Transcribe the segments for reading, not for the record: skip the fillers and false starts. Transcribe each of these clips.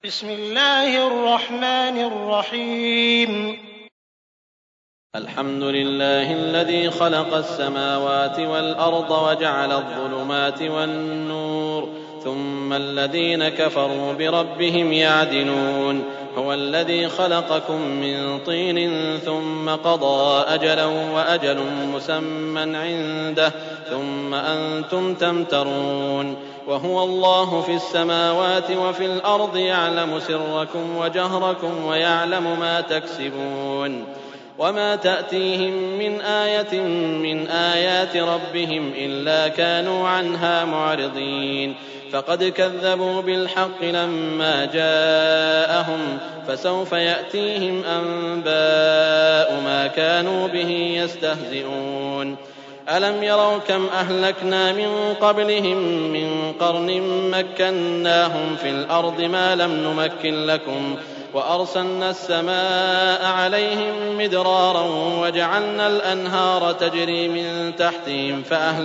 بسم الله الرحمن الرحيم. الحمد لله الذي خلق السماوات والأرض وجعل الظلمات والنور ثم الذين كفروا بربهم يعدلون. هو الذي خلقكم من طين ثم قضى أجلا وأجل مسمى عنده ثم أنتم تمترون. وهو الله في السماوات وفي الأرض يعلم سركم وجهركم ويعلم ما تكسبون. وما تأتيهم من آية من آيات ربهم إلا كانوا عنها معرضين. فقد كذبوا بالحق لما جاءهم فسوف يأتيهم أنباء ما كانوا به يستهزئون. ألم يروا كم أهلكنا من قبلهم من قرن مكناهم في الأرض ما لم نمكن لكم وأرسلنا السماء عليهم مدرارا وجعلنا الأنهار تجري من تحتهم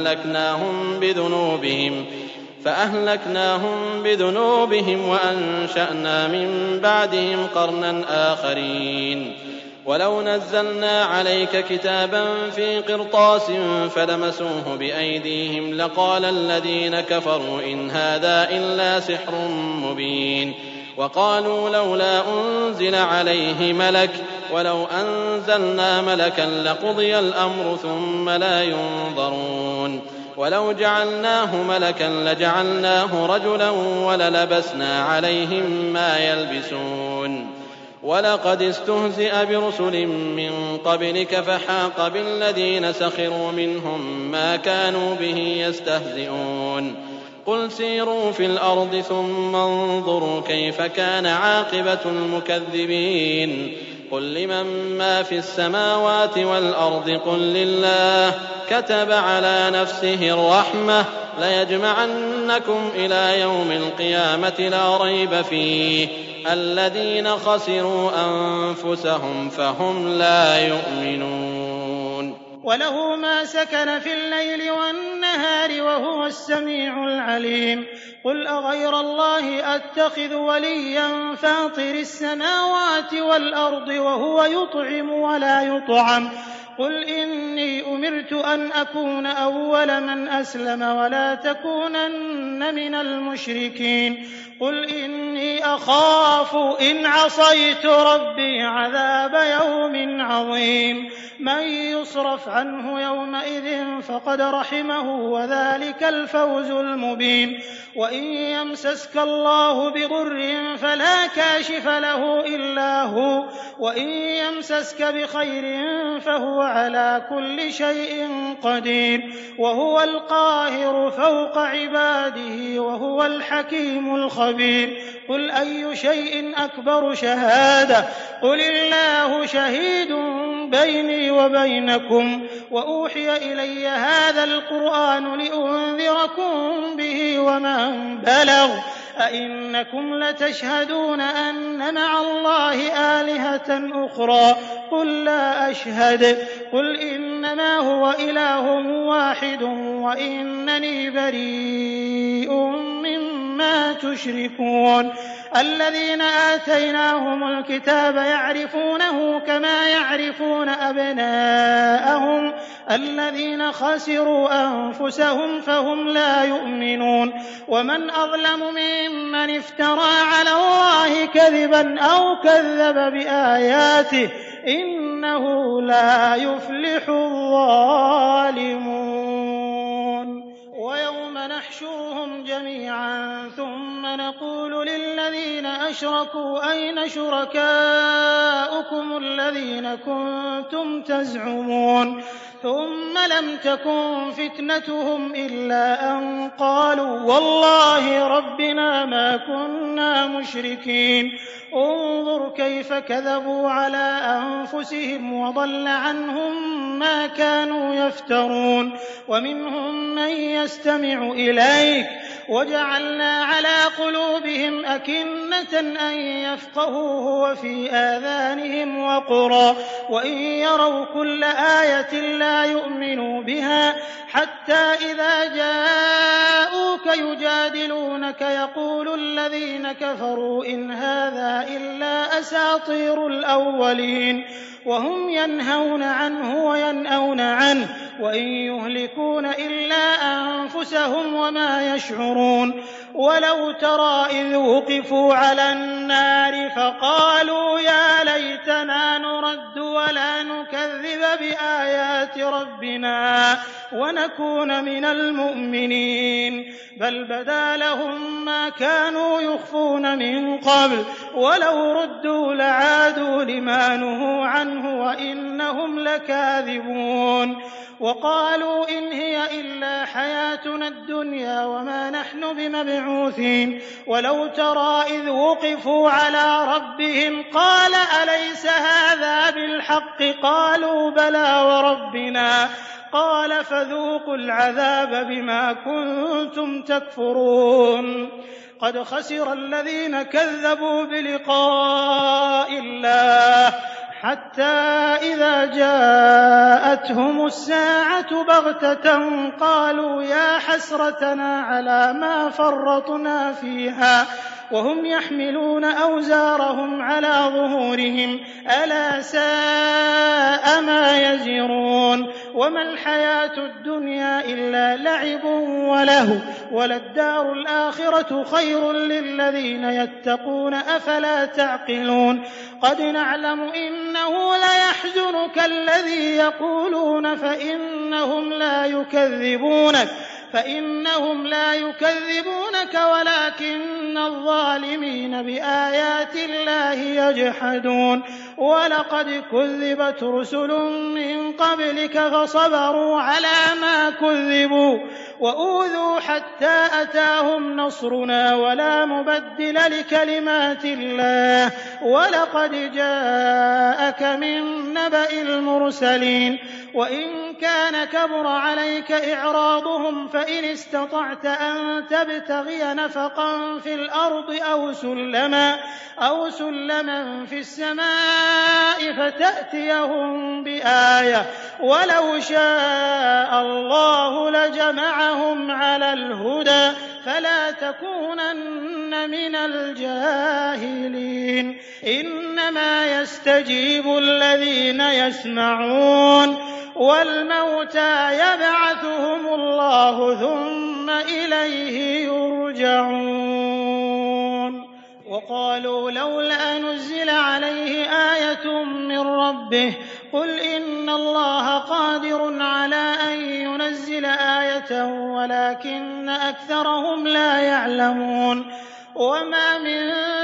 فأهلكناهم بذنوبهم وأنشأنا من بعدهم قرنا آخرين. ولو نزلنا عليك كتابا في قرطاس فلمسوه بأيديهم لقال الذين كفروا إن هذا إلا سحر مبين. وقالوا لولا أنزل عليه ملك ولو أنزلنا ملكا لقضي الأمر ثم لا ينظرون. ولو جعلناه ملكا لجعلناه رجلا وللبسنا عليهم ما يلبسون. ولقد استهزئ برسل من قبلك فحاق بالذين سخروا منهم ما كانوا به يستهزئون. قل سيروا في الأرض ثم انظروا كيف كان عاقبة المكذبين. قل لمن ما في السماوات والأرض قل لله كتب على نفسه الرحمة ليجمعنكم إلى يوم القيامة لا ريب فيه الذين خسروا أنفسهم فهم لا يؤمنون. وله ما سكن في الليل والنهار وهو السميع العليم. قل أغير الله أتخذ وليا فاطر السماوات والأرض وهو يطعم ولا يطعم. قل إني أمرت أن أكون أول من أسلم ولا تكونن من المشركين. قل إني أخاف إن عصيت ربي عذاب يوم عظيم. من يصرف عنه يومئذ فقد رحمه وذلك الفوز المبين. وإن يمسسك الله بضر فلا كاشف له إلا هو وإن يمسسك بخير فهو على كل شيء قدير وهو القاهر فوق عباده وهو الحكيم الخبير. قل أي شيء أكبر شهادة قل الله شهيد بيني وبينكم وأوحي إلي هذا القرآن لأنذركم به ومن بلغ أئنكم لتشهدون أن مع الله آلهة أخرى قل لا أشهد قل إنما هو إله واحد وإنني بريء مما تشركون. الذين آتيناهم الكتاب يعرفونه كما يعرفون أبناءهم الذين خسروا أنفسهم فهم لا يؤمنون. ومن أظلم ممن افترى على الله كذبا أو كذب بآياته إنه لا يفلح الظالمون. ويوم نحشرهم جميعا ثم نقول للذين أشركوا أين شركاؤكم الذين كنتم تزعمون ثم لم تكن فتنتهم إلا أن قالوا والله ربنا ما كنا مشركين. انظر كيف كذبوا على أنفسهم وضل عنهم ما كانوا يفترون. ومنهم من يستمع إليك وجعلنا على قلوبهم أكنة أن يفقهوه وفي آذانهم وقرا وإن يروا كل آية لا يؤمنوا بها حتى إذا جاءوك يجادلونك يقول الذين كفروا إن هذا إلا أساطير الأولين وهم ينهون عنه وينأون عنه وإن يهلكون إلا أنفسهم وما يشعرون ولو ترى إذ وقفوا على النار فقالوا يا ليتنا نرد ولا نكذب بآيات ربنا ونكون من المؤمنين بل بدا لهم ما كانوا يخفون من قبل ولو ردوا لعادوا لما نهوا عنه وإنهم لكاذبون وقالوا إن هي إلا حياتنا الدنيا وما نحن بمبعوثين ولو ترى إذ وقفوا على ربهم قال أليس هذا بالحق قالوا بلى وربنا قال فذوقوا العذاب بما كنتم تكفرون قد خسر الذين كذبوا بلقاء الله حتى إذا جاءتهم الساعة بغتة قالوا يا حسرتنا على ما فرطنا فيها وهم يحملون أوزارهم على ظهورهم ألا ساء ما يزرون وما الحياة الدنيا إلا لعب ولهو وللدار الآخرة خير للذين يتقون أفلا تعقلون قد نعلم إنه ليحزنك الذي يقولون فإنهم لا يكذبونك ولكن الظالمين بآيات الله يجحدون ولقد كذبت رسل من قبلك فصبروا على ما كذبوا وأوذوا حتى أتاهم نصرنا ولا مبدل لكلمات الله ولقد جاءك من نبأ المرسلين وإن كان كبر عليك إعراضهم فإن استطعت أن تبتغي نفقا في الأرض أو سلما في السماء فتأتيهم بآية ولو شاء الله لجمعهم على الهدى فلا تكونن من الجاهلين إنما يستجيب الذين يسمعون والموتى يبعثهم الله ثم إليه يرجعون وقالوا لولا نزل عليه آية من ربه قل إن الله قادر على أن ينزل آية ولكن أكثرهم لا يعلمون وما من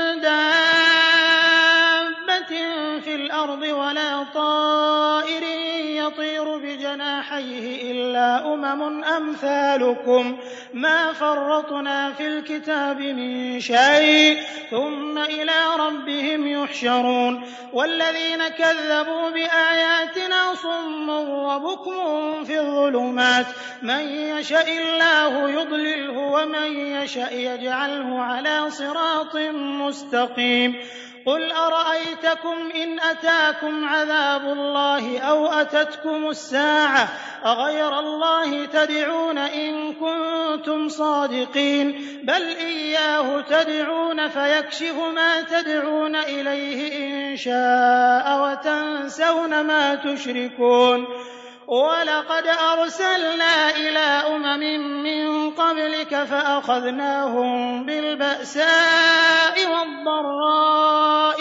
دابة في الأرض ولا طائر يطير بجناحيه إلا أمم أمثالكم ما فرطنا في الكتاب من شيء ثم إلى ربهم يحشرون والذين كذبوا بآياتنا صم وبكم في الظلمات من يشاء الله يضلله ومن يشاء يجعله على صراط مستقيم قل أرأيتكم إن أتاكم عذاب الله أو أتتكم الساعة أغير الله تدعون إن كنتم صادقين بل إياه تدعون فيكشف ما تدعون إليه إن شاء وتنسون ما تشركون ولقد أرسلنا إلى أمم من قبلك فأخذناهم بالبأساء والضراء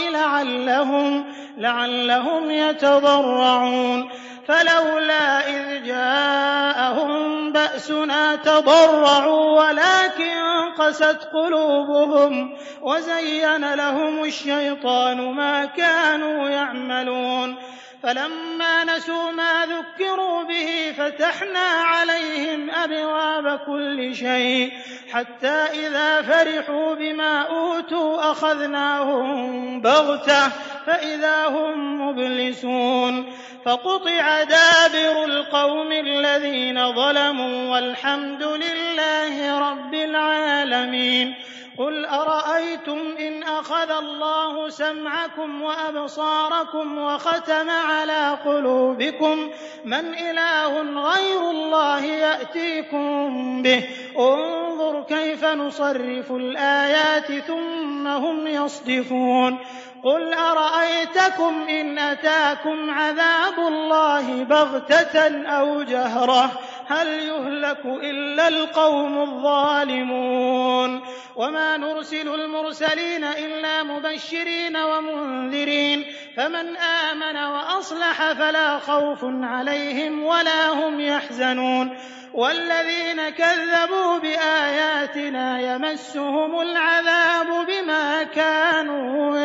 لعلهم يتضرعون فلولا إذ جاءهم بأسنا تضرعوا ولكن قست قلوبهم وزين لهم الشيطان ما كانوا يعملون فلما نسوا ما ذكروا به فتحنا عليهم أبواب كل شيء حتى إذا فرحوا بما أوتوا أخذناهم بغتة فإذا هم مبلسون فقطع دابر القوم الذين ظلموا والحمد لله رب العالمين. قل أرأيتم إن أخذ الله سمعكم وأبصاركم وختم على قلوبكم من إله غير الله يأتيكم به انظر كيف نصرف الآيات ثم هم يصدفون. قل أرأيتكم إن أتاكم عذاب الله بغتة أو جهرة هل يهلك إلا القوم الظالمون. وما نرسل المرسلين إلا مبشرين ومنذرين فمن آمن وأصلح فلا خوف عليهم ولا هم يحزنون. والذين كذبوا بآياتنا يمسهم العذاب بما كانوا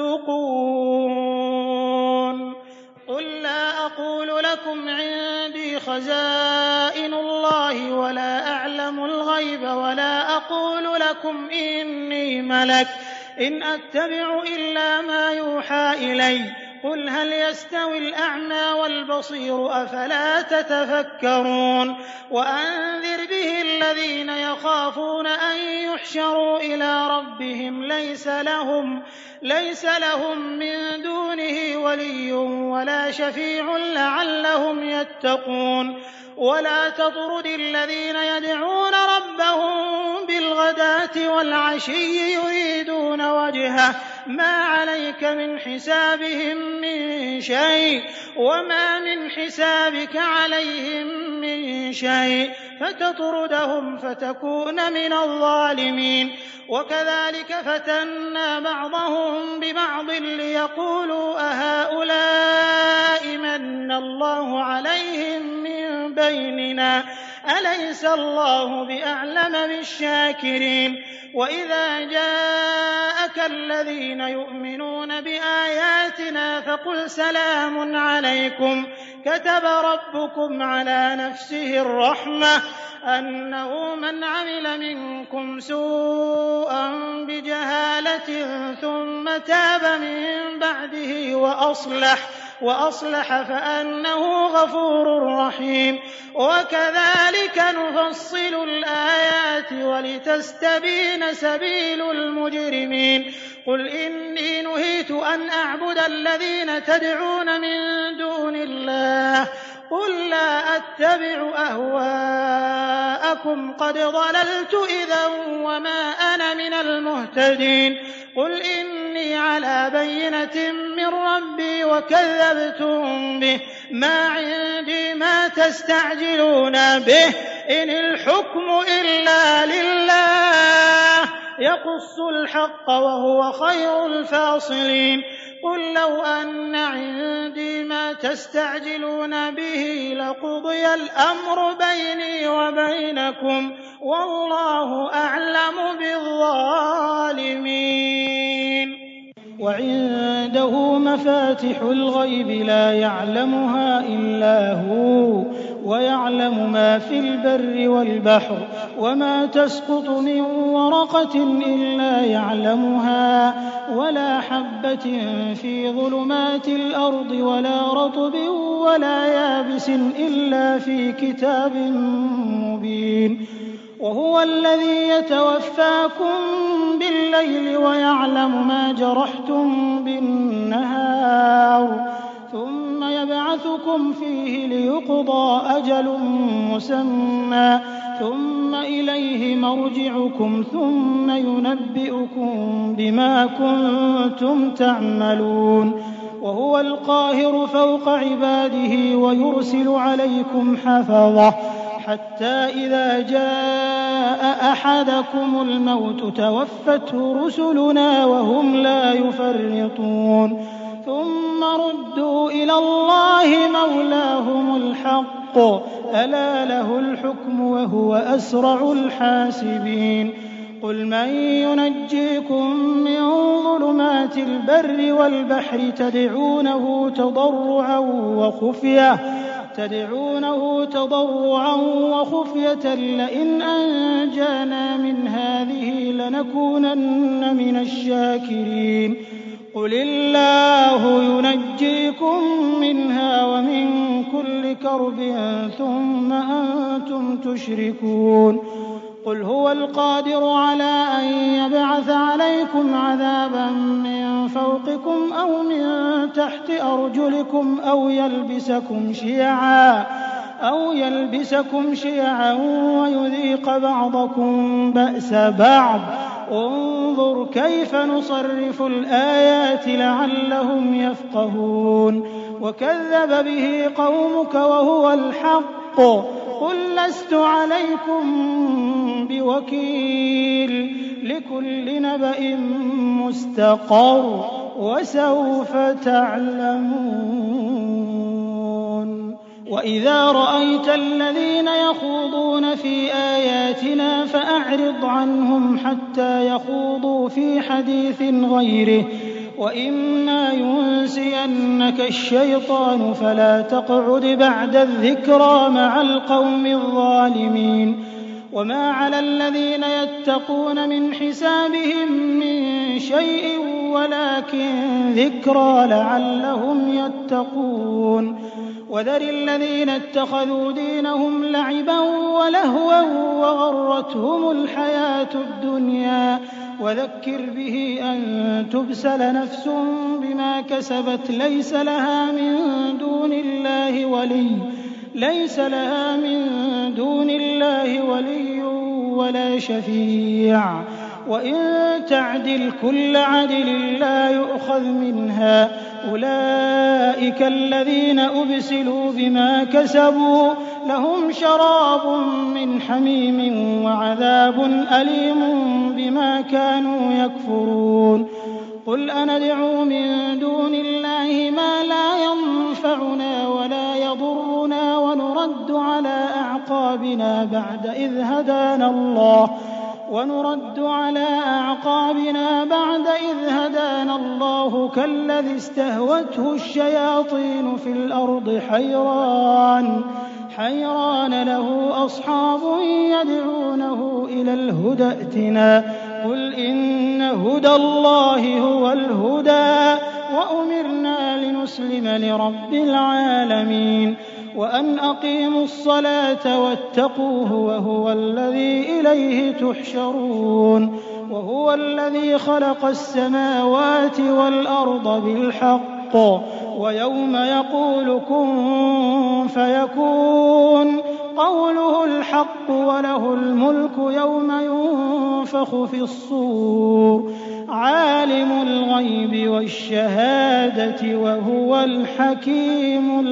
يفسقون. قل لا أقول لكم عندي خزائن الله ولا أعلم الغيب ولا أقول لكم إني ملك إن أتبع إلا ما يوحى إلي. قل هل يستوي الأعمى والبصير أفلا تتفكرون. وأنذر به الذين يخافون أن يحشروا إلى ربهم ليس لهم من دونه ولي ولا شفيع لعلهم يتقون. ولا تطرد الذين يدعون ربهم بالغداة والعشي يريدون وجهه ما عليك من حسابهم من شيء وما من حسابك عليهم من شيء فتطردهم فتكون من الظالمين. وكذلك فتنا بعضهم ببعض ليقولوا أهؤلاء من الله عليهم من بيننا أليس الله بأعلم بالشاكرين. وإذا جاءك الذين يؤمنون بآياتنا فقل سلام عليكم كتب ربكم على نفسه الرحمة أنه من عمل منكم سوءا بجهالة ثم تاب من بعده وأصلح فأنه غفور رحيم. وكذلك نفصل الآيات ولتستبين سبيل المجرمين. قل إني نهيت أن أعبد الذين تدعون من دون الله قل لا أتبع أهواءكم قد ضللت إذا وما أنا من المهتدين. قل إني على بينة من ربي وكذبتم به ما عندي ما تستعجلون به إن الحكم إلا لله يقص الحق وهو خير الفاصلين. قل لو أن عندي ما تستعجلون به لقضي الأمر بيني وبينكم والله أعلم بالظالمين. وعنده مفاتح الغيب لا يعلمها إلا هو ويعلم ما في البر والبحر وما تسقط من ورقة إلا يعلمها ولا حبة في ظلمات الأرض ولا رطب ولا يابس إلا في كتاب مبين. وهو الذي يتوفاكم بالليل ويعلم ما جرحتم بالنهار ثم يبعثكم فيه ليقضى أجل مسمى ثم إليه مرجعكم ثم ينبئكم بما كنتم تعملون. وهو القاهر فوق عباده ويرسل عليكم حفظة حتى إذا جاء أحدكم الموت توفته رسلنا وهم لا يفرطون ثم ردوا إلى الله مولاهم الحق ألا له الحكم وهو أسرع الحاسبين. قل من ينجيكم من ظلمات البر والبحر تدعونه تضرعا وخفية لئن أنجانا من هذه لنكونن من الشاكرين. قل الله ينجيكم منها ومن كل كرب ثم أنتم تشركون قل هو القادر على أن يبعث عليكم عذابا من فوقكم أو من تحت أرجلكم أو يلبسكم شيعا ويذيق بعضكم بأس بعض انظر كيف نصرف الآيات لعلهم يفقهون وكذب به قومك وهو الحق قل لست عليكم بوكيل لكل نبأ مستقر وسوف تعلمون وإذا رأيت الذين يخوضون في آياتنا فأعرض عنهم حتى يخوضوا في حديث غيره وإما ينسينك الشيطان فلا تقعد بعد الذكرى مع القوم الظالمين وما على الذين يتقون من حسابهم من شيء ولكن ذكرى لعلهم يتقون وذر الذين اتخذوا دينهم لعبا ولهوا وغرتهم الحياة الدنيا وذكر به أن تبسل نفس بما كسبت ليس لها من دون الله ولي ولا شفيع وإن تعدل كل عدل لا يؤخذ منها أولئك الذين أبسلوا بما كسبوا لهم شراب من حميم وعذاب أليم بما كانوا يكفرون قل أندعو من دون الله ما لا ينفعنا ولا يضرنا ونرد على أعقابنا بعد إذ هدانا الله كالذي استهوته الشياطين في الأرض حيران له أصحاب يدعونه إلى الهدى ائتنا قل إن هدى الله هو الهدى وأمرنا لنسلم لرب العالمين وأن أقيموا الصلاة واتقوه وهو الذي إليه تحشرون وهو الذي خلق السماوات والأرض بالحق ويوم يقول كن فيكون قوله الحق وله الملك يوم ينفخ في الصور عالم الغيب والشهادة وهو الحكيم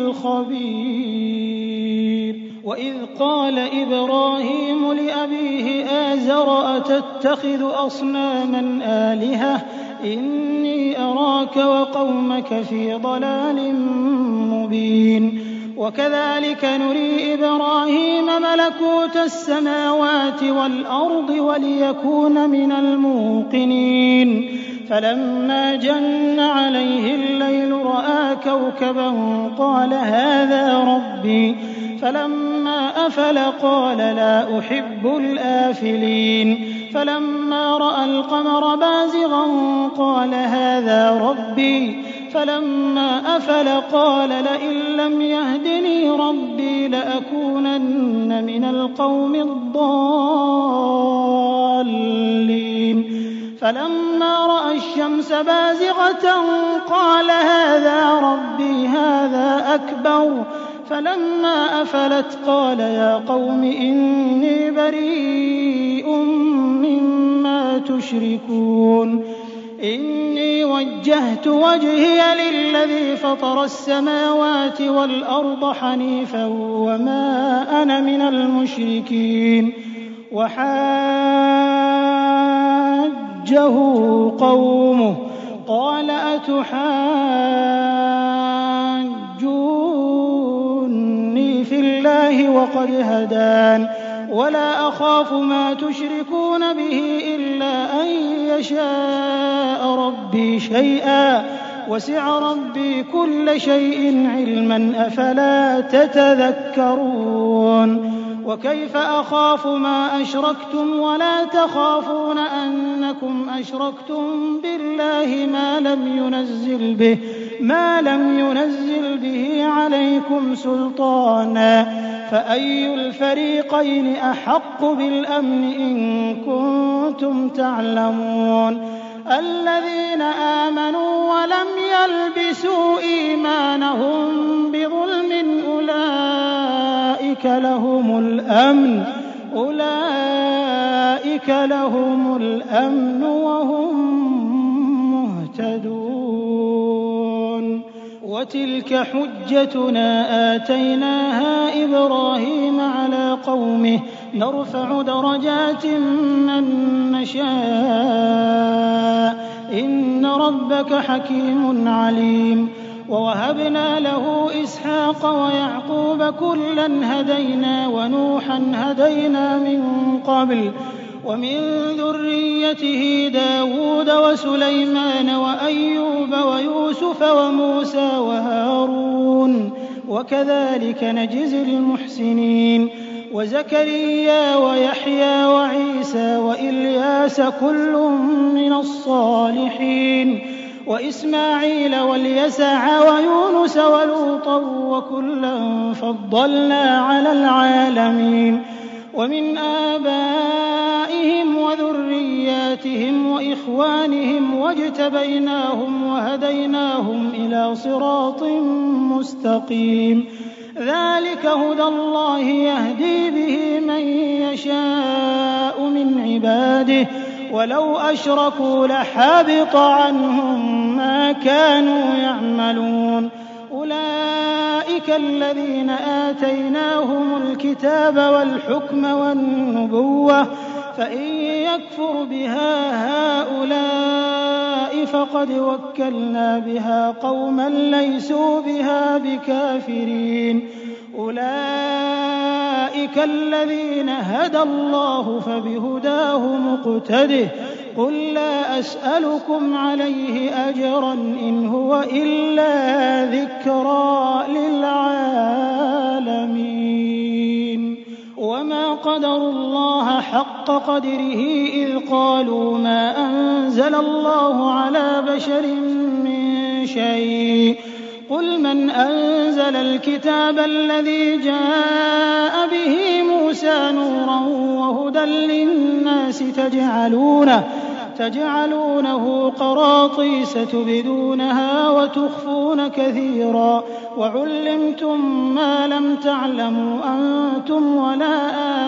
الخبير وإذ قال إبراهيم لأبيه آزر أتتخذ أصناما آلهة إني أراك وقومك في ضلال مبين وكذلك نري إبراهيم ملكوت السماوات والأرض وليكون من الموقنين فلما جن عليه الليل رأى كوكبا قال هذا ربي فلما أفل قال لا أحب الآفلين فلما رأى القمر بازغا قال هذا ربي فلما أفل قال لئن لم يهدني ربي لأكونن من القوم الضالين فلما رأى الشمس بازغة قال هذا ربي هذا أكبر فلما أفلت قال يا قوم إني بريء مما تشركون إني وجهت وجهي للذي فطر السماوات والأرض حنيفا وما أنا من المشركين وحاجه قومه قال أتحاجوني في الله وقد هدان ولا أخاف ما تشركون به إلا أن يشاء ربي شيئا وسع ربي كل شيء علما أفلا تتذكرون وكيف أخاف ما أشركتم ولا تخافون أنكم أشركتم بالله ما لم ينزل به عليكم سلطانا فأي الفريقين أحق بالأمن إن كنتم تعلمون الذين آمنوا ولم يلبسوا إيمانهم بظلم أولئك لهم الأمن وهم مهتدون وتلك حجتنا آتيناها إبراهيم على قومه نرفع درجات من نشاء إن ربك حكيم عليم ووهبنا له إسحاق ويعقوب كلا هدينا ونوحا هدينا من قبل ومن ذريته داود وسليمان وأيوب ويوسف وموسى وهارون وكذلك نجزي المحسنين وزكريا ويحيى وعيسى وإلياس كل من الصالحين وإسماعيل واليسع ويونس ولوطا وكلا فضلنا على العالمين ومن آبائهم وذرياتهم وإخوانهم واجتبيناهم وهديناهم إلى صراط مستقيم ذلك هدى الله يهدي به من يشاء من عباده ولو أشركوا لحبط عنهم ما كانوا يعملون أولئك الذين آتيناهم الكتاب والحكم والنبوة فإن يكفر بها هؤلاء فقد وكلنا بها قوما ليسوا بها بكافرين أولئك الذين هدى الله فبهداه مقتده قل لا أسألكم عليه أجرا إن هو إلا ذكرى للعالمين وما قدروا الله حق قدره إذ قالوا ما أنزل الله على بشر من شيء قل من أنزل الكتاب الذي جاء به موسى نورا وهدى للناس تجعلونه قراطيس تبدونها وتخفون كثيرا وعلمتم ما لم تعلموا أنتم ولا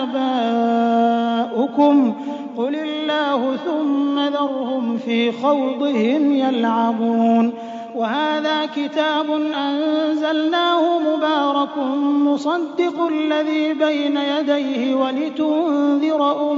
آباؤكم قل الله ثم ذرهم في خوضهم يلعبون وهذا كتاب أنزلناه مبارك مصدق الذي بين يديه ولتنذر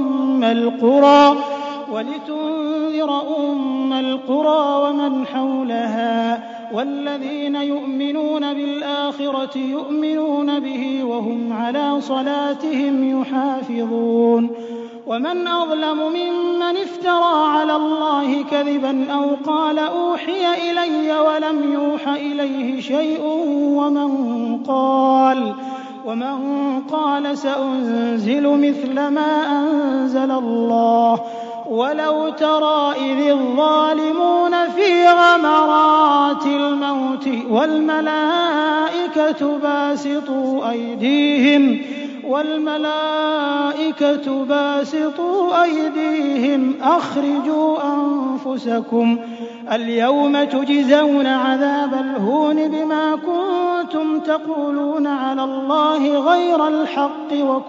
أم القرى ومن حولها والذين يؤمنون بالآخرة يؤمنون به وهم على صلاتهم يحافظون ومن أظلم ممن افترى على الله كذبا أو قال أوحي إلي ولم يوح إليه شيء ومن قال سأنزل مثل ما أنزل الله ولو ترى إذ الظالمون في غمرات الموت والملائكة باسطوا أيديهم أخرجوا أنفسكم اليوم تجزون عذاب الهون بما كنتم تقولون على الله غير الحق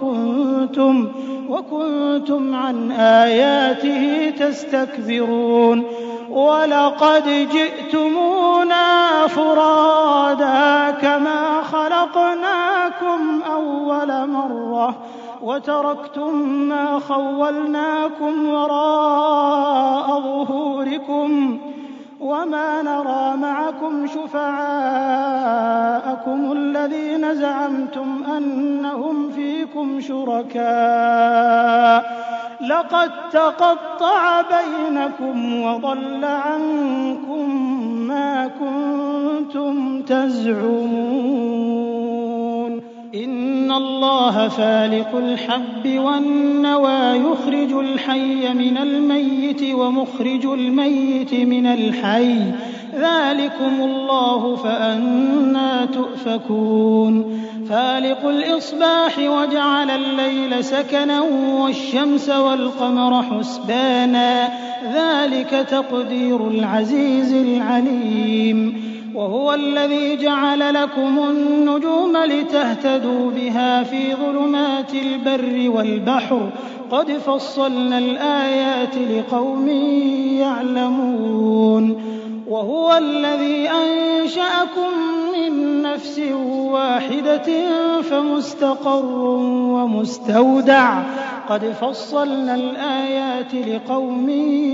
وكنتم عن آياته تستكبرون ولقد جئتمونا فرادا كما خلقناكم أول مرة وتركتم ما خولناكم وراء ظهوركم وما نرى معكم شفعاءكم الذين زعمتم أنهم فيكم شركاء لقد تقطع بينكم وضل عنكم ما كنتم تزعمون إن اللَّهَ فَالِقُ الْحَبِّ وَالنَّوَىٰ يُخْرِجُ الْحَيَّ مِنَ الْمَيِّتِ وَمُخْرِجُ الْمَيِّتِ مِنَ الْحَيِّ ۚ ذَٰلِكُمُ اللَّهُ فَأَنَّىٰ تُؤْفَكُونَ فَالِقُ الْإِصْبَاحِ وَجَعَلَ اللَّيْلَ سَكَنًا وَالشَّمْسَ وَالْقَمَرَ حُسْبَانًا ۚ ذَٰلِكَ تَقْدِيرُ الْعَزِيزِ الْعَلِيمِ وهو الذي جعل لكم النجوم لتهتدوا بها في ظلمات البر والبحر قد فصلنا الآيات لقوم يعلمون وهو الذي أنشأكم من نفس واحدة فمستقر ومستودع قد فصلنا الآيات لقوم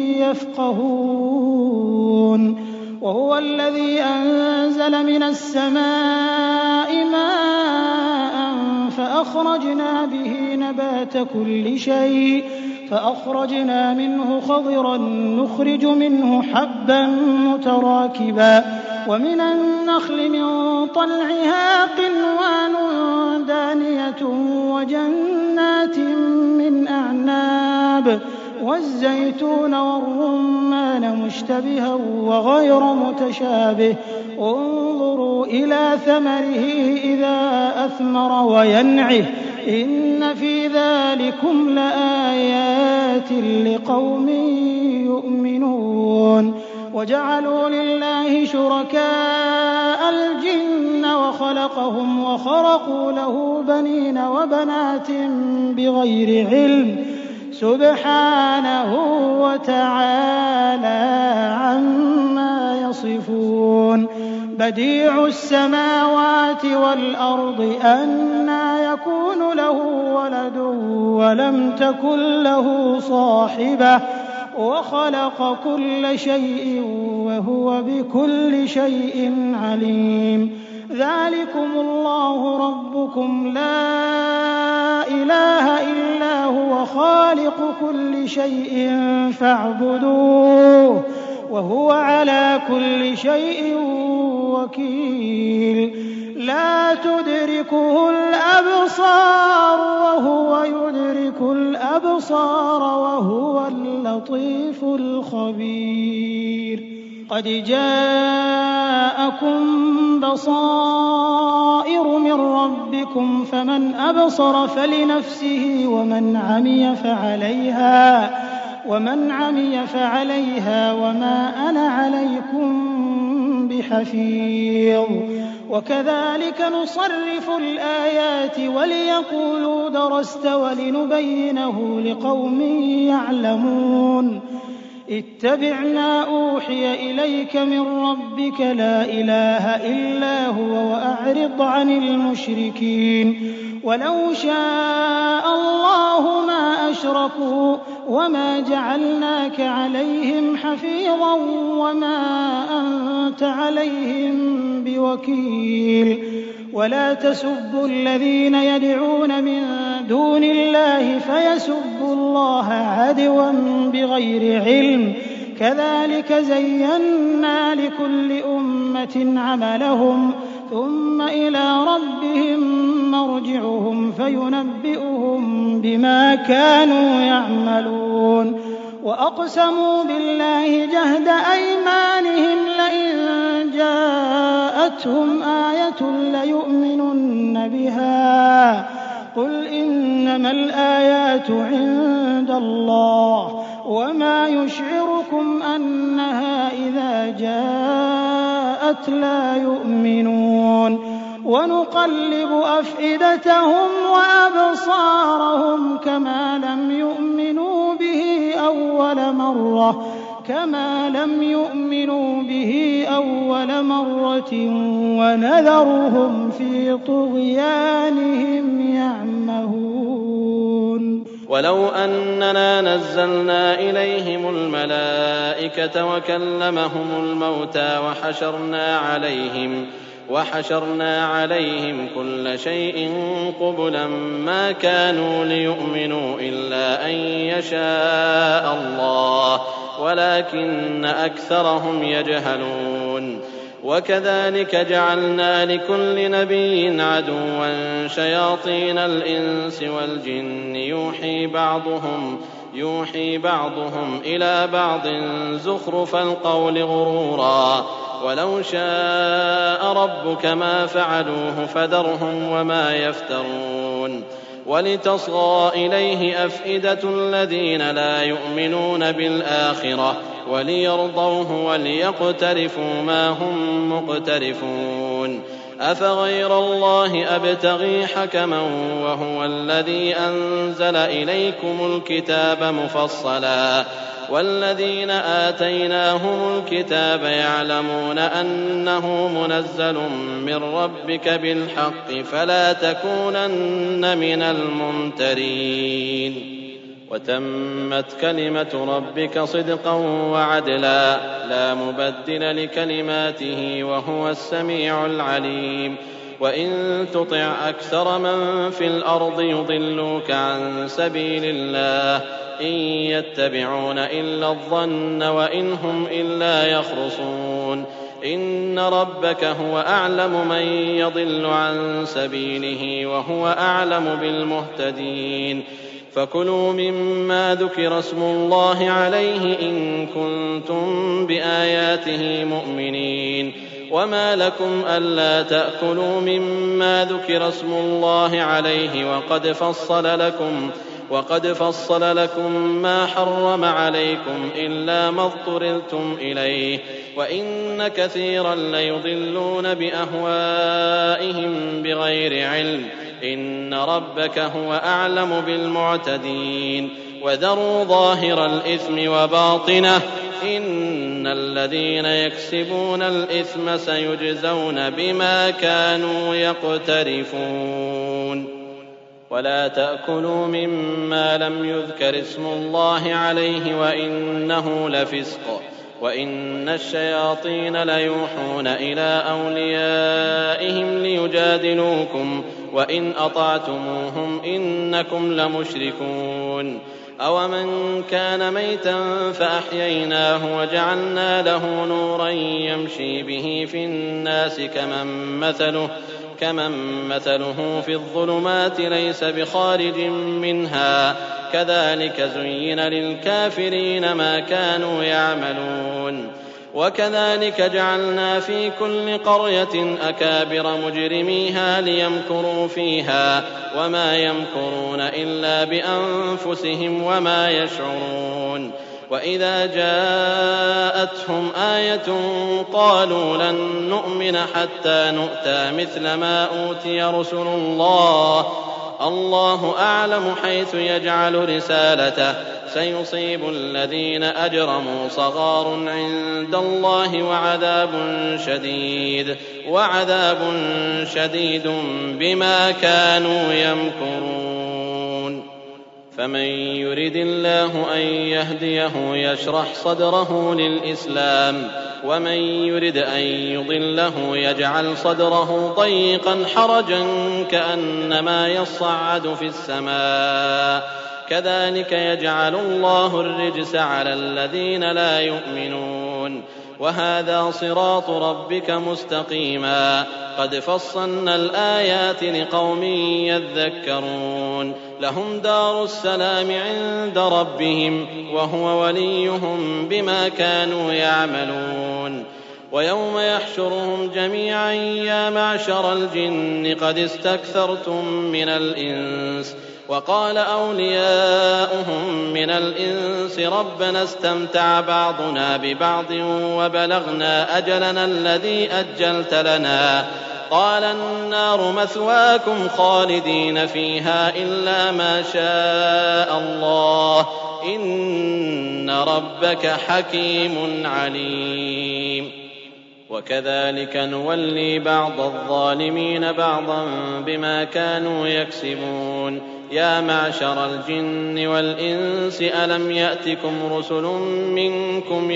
يفقهون وهو الذي أنزل من السماء ماء فأخرجنا به نبات كل شيء فأخرجنا منه خضرا نخرج منه حبا متراكبا ومن النخل من طلعها قنوان دانية وجنات من أعناب والزيتون والرمان مشتبها وغير متشابه انظروا إلى ثمره إذا أثمر وينعه إن في ذلكم لآيات لقوم يؤمنون وجعلوا لله شركاء الجن وخلقهم وخرقوا له بنين وبنات بغير علم سبحانه وتعالى عما يصفون بديع السماوات والأرض أنى يكون له ولد ولم تكن له صاحبة وخلق كل شيء وهو بكل شيء عليم ذلكم الله ربكم لا إله إلا هو خالق كل شيء فاعبدوه وهو على كل شيء وكيل لا تدركه الأبصار وهو يدرك الأبصار وهو اللطيف الخبير قد جاءكم بصائر من ربكم فمن أبصر فلنفسه ومن عمي فعليها وما أنا عليكم بحفيظ وكذلك نصرف الآيات وليقولوا درست ولنبينه لقوم يعلمون اتبع ما أوحي إليك من ربك لا إله إلا هو وأعرض عن المشركين ولو شاء الله ما أشركوا وما جعلناك عليهم حفيظا وما أنت عليهم بوكيل ولا تسبوا الذين يدعون من دون الله فيسبوا الله عدوا بغير علم كذلك زينا لكل أمة عملهم ثم إلى ربهم مرجعهم فينبئهم بما كانوا يعملون وأقسموا بالله جهد أيمانهم لئن جاءتهم آية ليؤمنن بها قل إنما الآيات عند الله وما يشعركم أنها إذا جاءت لا يؤمنون ونقلب أفئدتهم وأبصارهم كما لم يؤمنوا به أول مرة ونذرهم في طغيانهم يعمهون ولو أننا نزلنا إليهم الملائكة وكلمهم الموتى وحشرنا عليهم كل شيء قبلا ما كانوا ليؤمنوا إلا أن يشاء الله ولكن أكثرهم يجهلون وكذلك جعلنا لكل نبي عدوا شياطين الإنس والجن يوحي بعضهم إلى بعض زخرف القول غرورا ولو شاء ربك ما فعلوه فذرهم وما يفترون ولتصغى إليه أفئدة الذين لا يؤمنون بالآخرة وليرضوه وليقترفوا ما هم مقترفون أفغير الله أبتغي حكما وهو الذي أنزل إليكم الكتاب مفصلا والذين آتيناهم الكتاب يعلمون أنه منزل من ربك بالحق فلا تكونن من الممترين وتمت كلمة ربك صدقا وعدلا لا مبدل لكلماته وهو السميع العليم وإن تطع أكثر من في الأرض يضلوك عن سبيل الله إن يتبعون إلا الظن وإن هم إلا يخرصون إن ربك هو أعلم من يضل عن سبيله وهو أعلم بالمهتدين فكلوا مما ذكر اسم الله عليه إن كنتم بآياته مؤمنين وما لكم ألا تأكلوا مما ذكر اسم الله عليه وقد فصل لكم ما حرم عليكم إلا ما اضطررتم إليه وإن كثيرا ليضلون بأهوائهم بغير علم إن ربك هو أعلم بالمعتدين وذروا ظاهر الإثم وباطنه إن الذين يكسبون الإثم سيجزون بما كانوا يقترفون ولا تأكلوا مما لم يذكر اسم الله عليه وإنه لفسق وإن الشياطين ليوحون إلى أوليائهم ليجادلوكم وإن أطعتموهم إنكم لمشركون أومن كان ميتا فأحييناه وجعلنا له نورا يمشي به في الناس كمن مثله في الظلمات ليس بخارج منها كذلك زين للكافرين ما كانوا يعملون وكذلك جعلنا في كل قرية أكابر مجرميها ليمكروا فيها وما يمكرون إلا بأنفسهم وما يشعرون وإذا جاءتهم آية قالوا لن نؤمن حتى نؤتى مثل ما أوتي رسل الله أعلم حيث يجعل رسالته سيصيب الذين أجرموا صغار عند الله وعذاب شديد بما كانوا يمكرون فمن يرد الله أن يهديه يشرح صدره للإسلام ومن يرد أن يضله يجعل صدره ضيقا حرجا كأنما يصعد في السماء كذلك يجعل الله الرجس على الذين لا يؤمنون وهذا صراط ربك مستقيما قد فصلنا الآيات لقوم يذكرون لهم دار السلام عند ربهم وهو وليهم بما كانوا يعملون ويوم يحشرهم جميعا يا معشر الجن قد استكثرتم من الإنس وقال أولياؤهم من الإنس ربنا استمتع بعضنا ببعض وبلغنا أجلنا الذي أجلت لنا قال النار مثواكم خالدين فيها إلا ما شاء الله إن ربك حكيم عليم وكذلك نولي بعض الظالمين بعضا بما كانوا يكسبون يا معشر الجن والإنس ألم يأتكم رسل منكم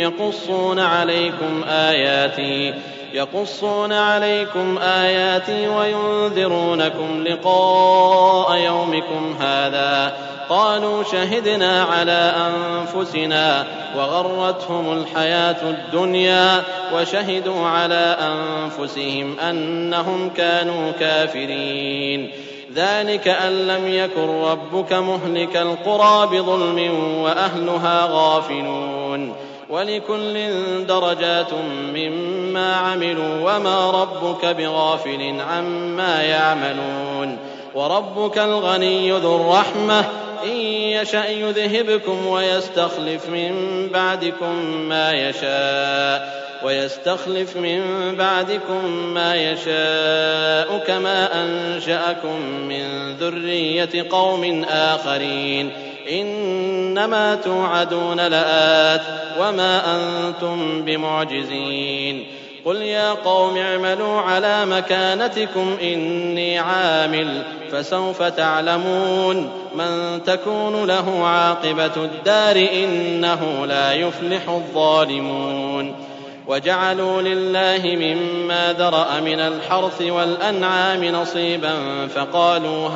يقصون عليكم آياتي وينذرونكم لقاء يومكم هذا قالوا شهدنا على أنفسنا وغرتهم الحياة الدنيا وشهدوا على أنفسهم أنهم كانوا كافرين. ذلك أن لم يكن ربك مهلك القرى بظلم وأهلها غافلون. ولكل درجات مما عملوا وما ربك بغافل عما يعملون. وربك الغني ذو الرحمة إن يشأ يذهبكم ويستخلف من بعدكم ما يشاء كما أنشأكم من ذرية قوم آخرين. إنما توعدون لآت وما أنتم بمعجزين. قل يا قوم اعملوا على مكانتكم إني عامل فسوف تعلمون من تكون له عاقبة الدار إنه لا يفلح الظالمون. وجعلوا لله مما ذرأ من الحرث والأنعام نصيبا فقالوا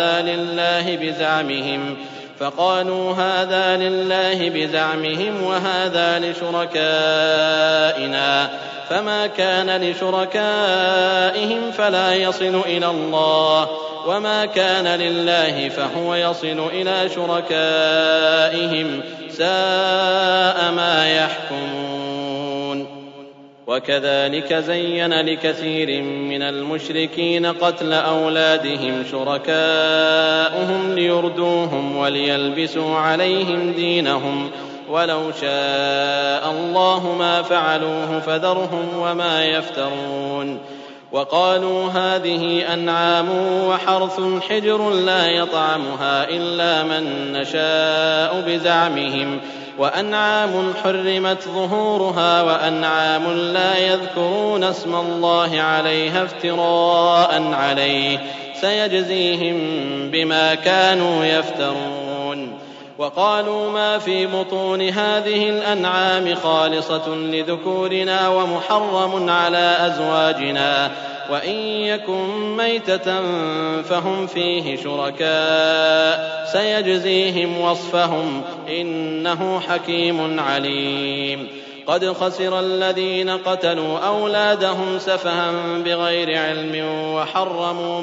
هذا لله بزعمهم وهذا لشركائنا فما كان لشركائهم فلا يصل إلى الله وما كان لله فهو يصل إلى شركائهم ساء ما يحكمون. وكذلك زين لكثير من المشركين قتل أولادهم شركاؤهم ليردوهم وليلبسوا عليهم دينهم ولو شاء الله ما فعلوه فذرهم وما يفترون. وقالوا هذه أنعام وحرث حجر لا يطعمها إلا من نشاء بزعمهم وأنعام حرمت ظهورها وأنعام لا يذكرون اسم الله عليها افتراء عليه سيجزيهم بما كانوا يفترون. وقالوا ما في بطون هذه الأنعام خالصة لذكورنا ومحرم على أزواجنا وإن يكن ميتة فهم فيه شركاء سيجزيهم وصفهم إنه حكيم عليم. قد خسر الذين قتلوا أولادهم سفها بغير علم وحرموا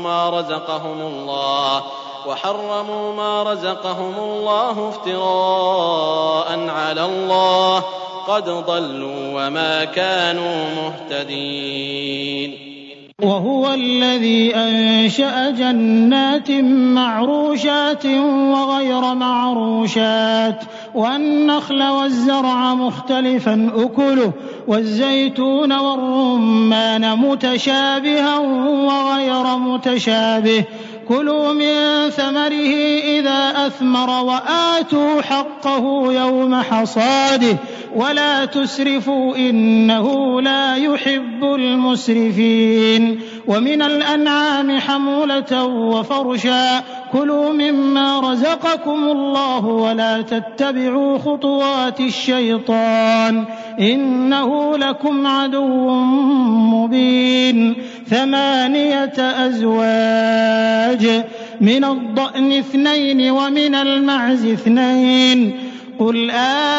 ما رزقهم الله افتراء على الله قد ضلوا وما كانوا مهتدين. وهو الذي أنشأ جنات معروشات وغير معروشات والنخل والزرع مختلفا أكله والزيتون والرمان متشابها وغير متشابه كلوا من ثمره إذا أثمر وآتوا حقه يوم حصاده ولا تسرفوا إنه لا يحب المسرفين. ومن الأنعام حمولة وفرشا كلوا مما رزقكم الله ولا تتبعوا خطوات الشيطان إنه لكم عدو مبين. 8 أزواج من الضأن 2 ومن المعز 2 قل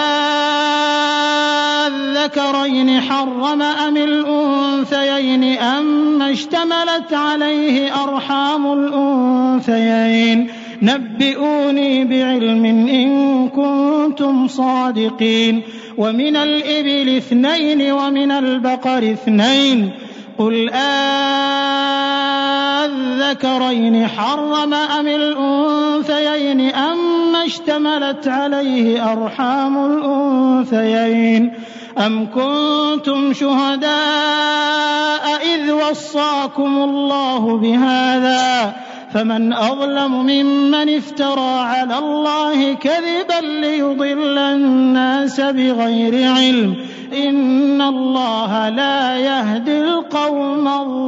الذكرين حرم أم الأنثيين أم اشتملت عليه أرحام الأنثيين نبئوني بعلم إن كنتم صادقين. ومن الإبل 2 ومن البقر 2 قل الذكرين حرم أم الأنثيين أم اشتملت عليه أرحام الأنثيين أم كنتم شهداء إذ وصاكم الله بهذا فمن أظلم ممن افترى على الله كذبا ليضل الناس بغير علم إن الله لا يهدي القوم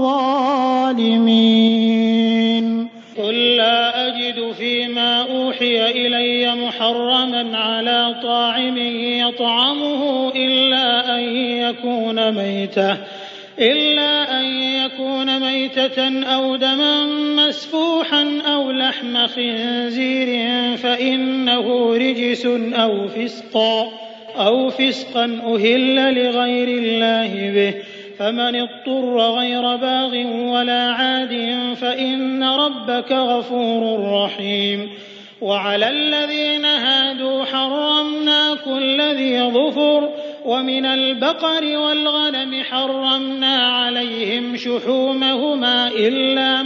الظالمين. قل لا أجد فيما أوحي إلي محرما على طاعم يطعمه إلا أن يكون ميتة إلا أن يكون ميتة أو دما مسفوحا أو لحم خنزير فإنه رجس أو فسقا أهل لغير الله به، فمن اضطر غير باغ ولا عاد فإن ربك غفور رحيم. وعلى الذين هادوا حرمنا كل ذي ظفر، ومن البقر والغنم حرمنا عليهم شحومهما إلا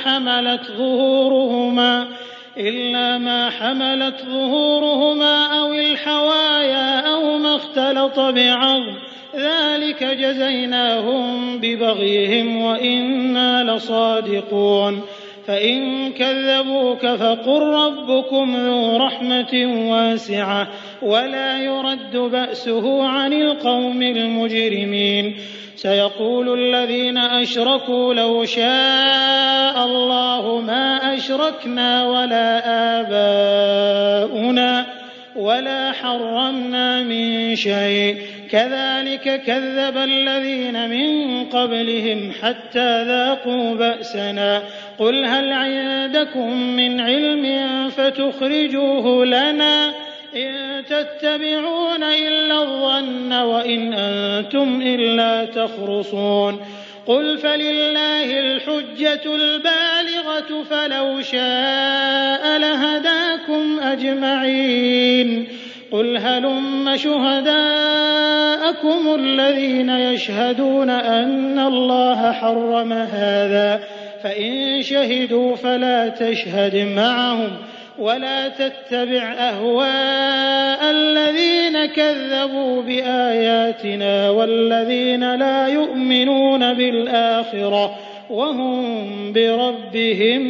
ما حملت ظهورهما أو الحوايا أو ما اختلط بعظم، ذلك جزيناهم ببغيهم وإنا لصادقون. فإن كذبوك فقل ربكم ذو رحمة واسعة ولا يرد بأسه عن القوم المجرمين. سيقول الذين أشركوا لو شاء الله ما أشركنا ولا آباؤنا ولا حرمنا من شيء، كذلك كذب الذين من قبلهم حتى ذاقوا بأسنا. قل هل عندكم من علم فتخرجوه لنا؟ إن تتبعون إلا الظن وإن أنتم إلا تخرصون. قل فلله الحجة البالغة فلو شاء لهداكم أجمعين. قل هلم شهداءكم الذين يشهدون أن الله حرم هذا، فإن شهدوا فلا تشهد معهم ولا تتبع أهواء الذين كذبوا بآياتنا والذين لا يؤمنون بالآخرة وهم بربهم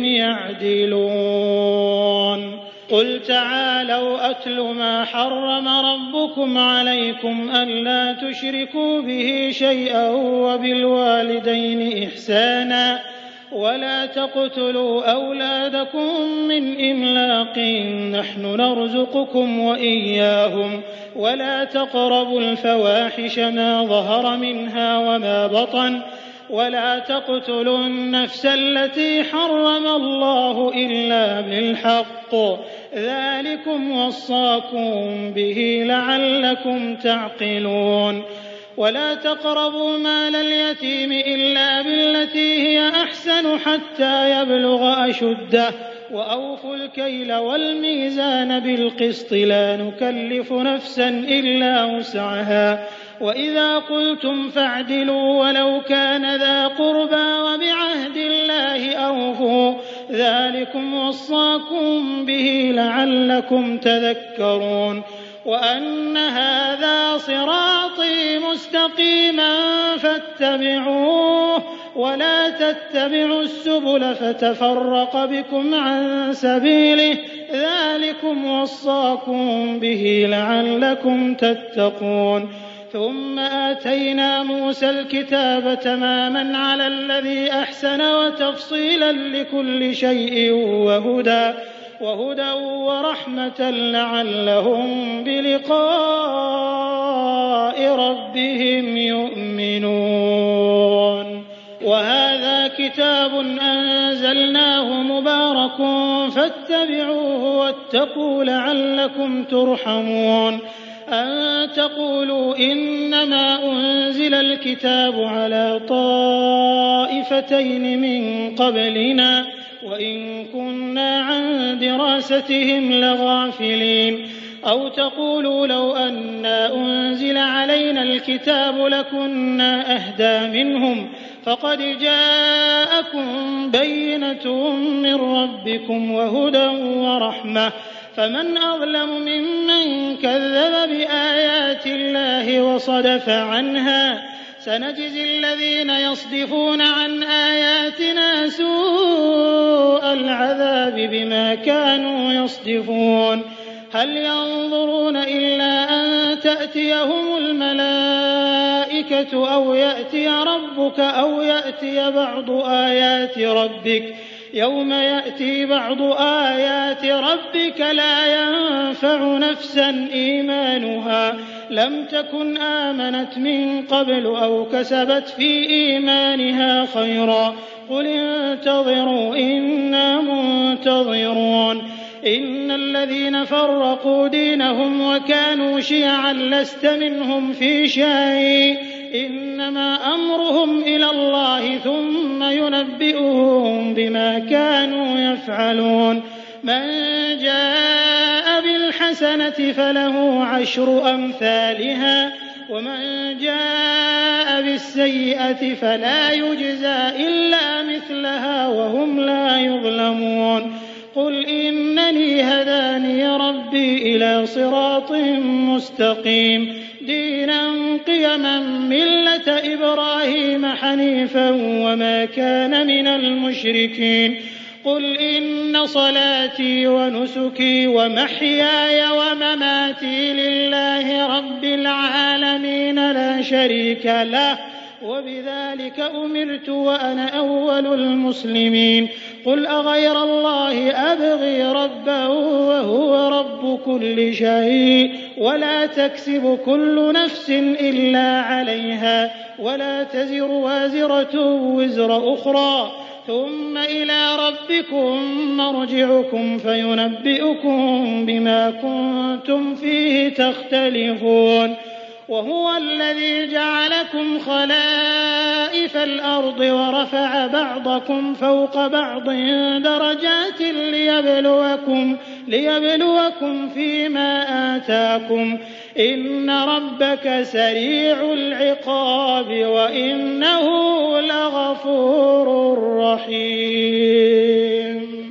يعدلون. قل تعالوا أتل ما حرم ربكم عليكم ألا تشركوا به شيئا وبالوالدين إحسانا ولا تقتلوا أولادكم من إملاق نحن نرزقكم وإياهم ولا تقربوا الفواحش ما ظهر منها وما بطن ولا تقتلوا النفس التي حرم الله إلا بالحق، ذلكم وصاكم به لعلكم تعقلون. ولا تقربوا مال اليتيم إلا بالتي هي أحسن حتى يبلغ أشده، وأوفوا الكيل والميزان بالقسط لا نكلف نفسا إلا وسعها، وإذا قلتم فاعدلوا ولو كان ذا قربى وبعهد الله أوفوا، ذلكم وصاكم به لعلكم تذكرون. وأن هذا صراطي مستقيما فاتبعوه ولا تتبعوا السبل فتفرق بكم عن سبيله، ذلكم وصاكم به لعلكم تتقون. ثم آتينا موسى الكتاب تماما على الذي أحسن وتفصيلا لكل شيء وهدى ورحمة لعلهم بلقاء ربهم يؤمنون. وهذا كتاب أنزلناه مبارك فاتبعوه واتقوا لعلكم ترحمون. أن تقولوا إنما أنزل الكتاب على طائفتين من قبلنا وإن كنا عن دراستهم لغافلين، أو تقولوا لو أنا أنزل علينا الكتاب لكنا أهدى منهم، فقد جاءكم بينة من ربكم وهدى ورحمة، فمن أظلم ممن كذب بآيات الله وصدف عنها. سنجزي الذين يصدفون عن آياتنا سوء العذاب بما كانوا يصدفون. هل ينظرون إلا أن تأتيهم الملائكة أو يأتي ربك أو يأتي بعض آيات ربك؟ يوم يأتي بعض آيات ربك لا ينفع نفسا إيمانها لم تكن آمنت من قبل أو كسبت في إيمانها خيرا قل انتظروا إنا منتظرون إن الذين فرقوا دينهم وكانوا شيعا لست منهم في شيء إنما أمرهم إلى الله ثم ينبئهم بما كانوا يفعلون من جاء بالحسنة فله 10 أمثالها ومن جاء بالسيئة فلا يجزى إلا مثلها وهم لا يظلمون قل إنني هداني ربي إلى صراط مستقيم دينا قيما ملة إبراهيم حنيفا وما كان من المشركين قل إن صلاتي ونسكي ومحياي ومماتي لله رب العالمين لا شريك له وبذلك أمرت وأنا أول المسلمين قل أغير الله أبغي ربا وهو رب كل شيء ولا تكسب كل نفس إلا عليها ولا تزر وازرة وزر أخرى ثم إلى ربكم مرجعكم فينبئكم بما كنتم فيه تختلفون وهو الذي جعلكم خلائف الأرض ورفع بعضكم فوق بعض درجات ليبلوكم فيما آتاكم إن ربك سريع العقاب وإنه لغفور رحيم